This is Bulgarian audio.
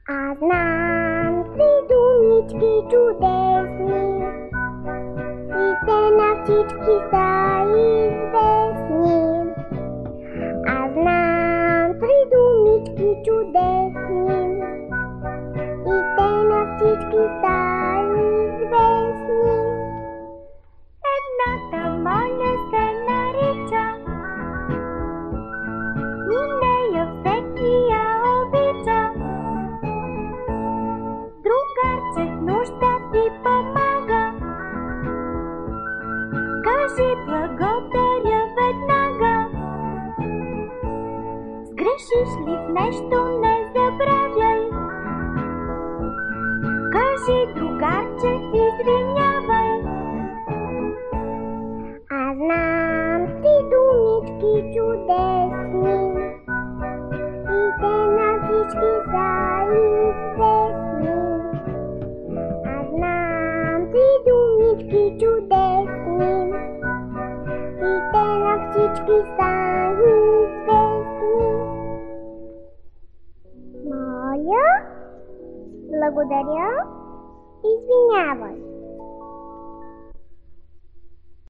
Аз знам три думички чудесни и те на всички са известни. Аз знам три думички чудесни и те на всички са известни. Едната моля се нарича и нея всеки я обича. Другарче в нужда ти помага, кажи благодаря веднага. Сгрешиш ли в нещо, не забравяй, кажи другарче, извинявай. Аз знам три думички чудесни и те на всички са известни. Аз знам три думички чудесни и те на всички са известни. Моля, благодаря, извинявай.